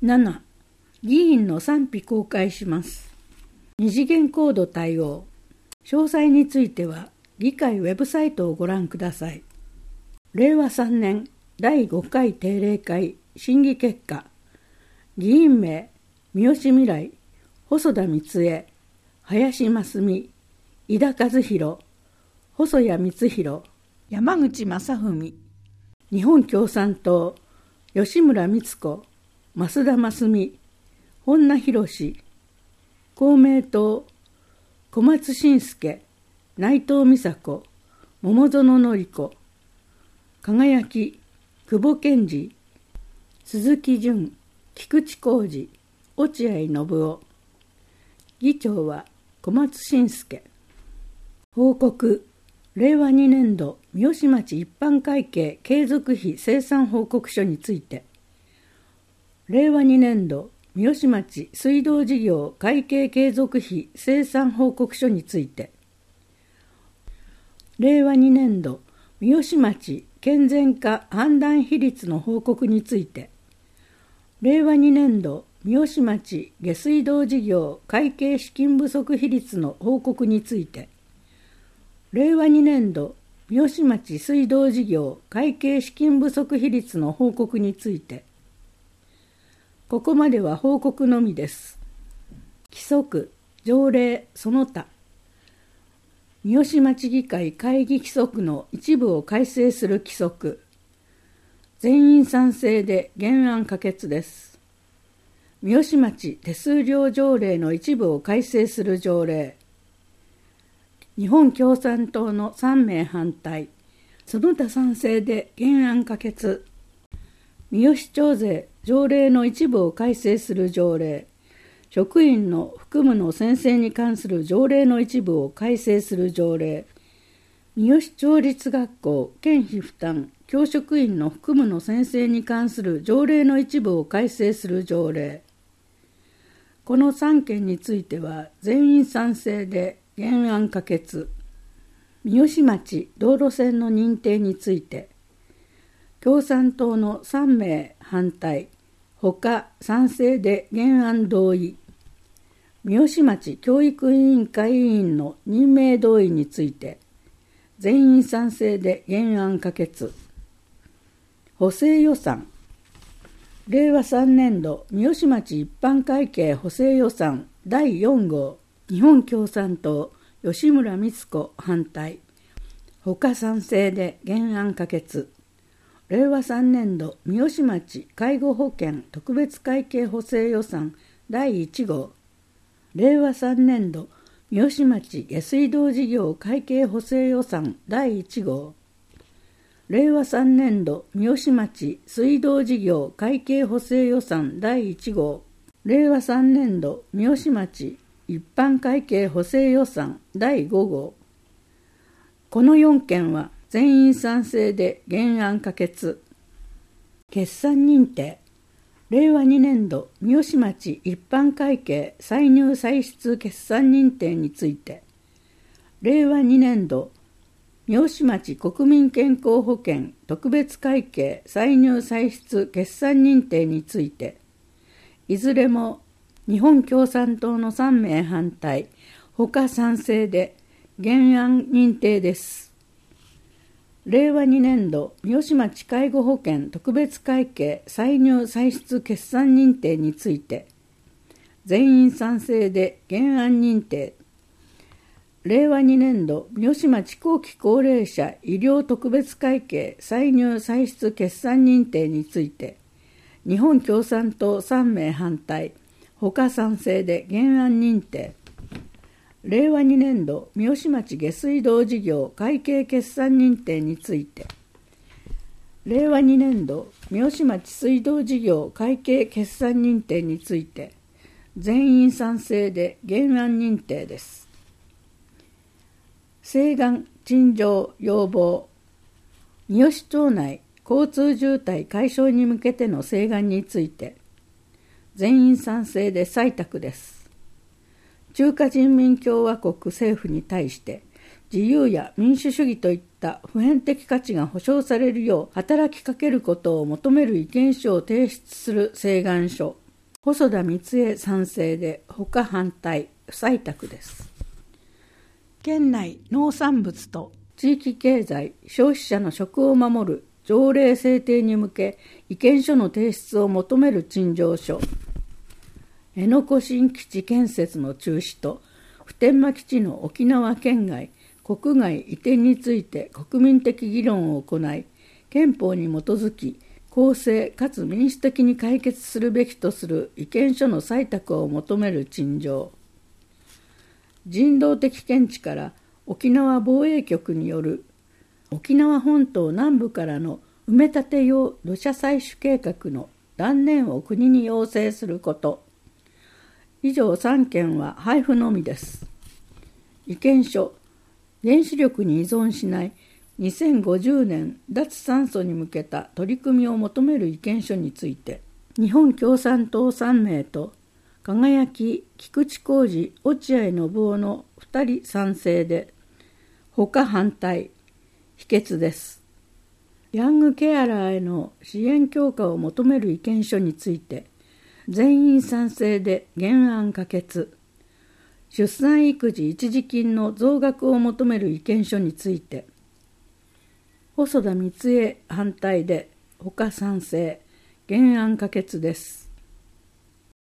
7. 議員の賛否公開します。二次元コード対応。詳細については議会ウェブサイトをご覧ください。令和3年第5回定例会審議結果。議員名、三好未来、細田光恵、林真澄、井田和弘、細谷光弘、山口正文。日本共産党、吉村光子、増田真澄、本名博。公明党、小松伸介、内藤美佐子、桃園典子。輝き、久保健二、鈴木淳、菊池浩二、落合信夫。議長は小松伸介。報告。令和2年度三好町一般会計継続費精算報告書について。令和2年度三好町水道事業会計継続費精算報告書について。令和2年度三好町健全化判断比率の報告について。令和2年度三好町下水道事業会計資金不足比率の報告について。令和2年度三好町水道事業会計資金不足比率の報告について。ここまでは報告のみです。規則、条例、その他。三好町議会会議規則の一部を改正する規則。全員賛成で原案可決です。三好町手数料条例の一部を改正する条例。日本共産党の3名反対、その他賛成で原案可決。三好町税条例の一部を改正する条例。職員の服務の宣誓に関する条例の一部を改正する条例。三好町立学校県費負担教職員の服務の宣誓に関する条例の一部を改正する条例。この3件については全員賛成で原案可決。三好町道路線の認定について、共産党の3名反対、他賛成で原案同意。三好町教育委員会委員の任命同意について、全員賛成で原案可決。補正予算。令和3年度三好町一般会計補正予算第4号。日本共産党、吉村光子反対。他賛成で原案可決。令和3年度三好町介護保険特別会計補正予算第1号。令和3年度三好町下水道事業会計補正予算第1号。令和3年度三好町水道事業会計補正予算第1号。令和3年度三好町一般会計補正予算第5号。この4件は全員賛成で原案可決。決算認定。令和2年度三好町一般会計歳入歳出決算認定について。令和2年度三好町国民健康保険特別会計歳入歳出決算認定について。いずれも日本共産党の3名反対、他賛成で原案認定です。令和2年度三好町介護保険特別会計歳入歳出決算認定について、全員賛成で原案認定。令和2年度三好町後期高齢者医療特別会計歳入歳出決算認定について、日本共産党3名反対、他賛成で原案認定。令和2年度三好町下水道事業会計決算認定について。令和2年度三好町水道事業会計決算認定について、全員賛成で原案認定です。請願、陳情、要望。三好町内交通渋滞解消に向けての請願について、全員賛成で採択です。中華人民共和国政府に対して自由や民主主義といった普遍的価値が保障されるよう働きかけることを求める意見書を提出する請願書。 細田光恵賛成で他反対、不採択です。県内農産物と地域経済、消費者の食を守る条例制定に向け意見書の提出を求める陳情書。辺野古新基地建設の中止と普天間基地の沖縄県外、国外移転について国民的議論を行い、憲法に基づき公正かつ民主的に解決するべきとする意見書の採択を求める陳情。人道的見地から沖縄防衛局による沖縄本島南部からの埋め立て用土砂採取計画の断念を国に要請すること。以上3件は配布のみです。意見書、原子力に依存しない2050年脱炭素に向けた取り組みを求める意見書について、日本共産党3名と輝き、菊池浩二、落合信夫の2人賛成で、他反対、否決です。ヤングケアラーへの支援強化を求める意見書について、全員賛成で原案可決。出産育児一時金の増額を求める意見書について、細田光恵反対で他賛成、原案可決です。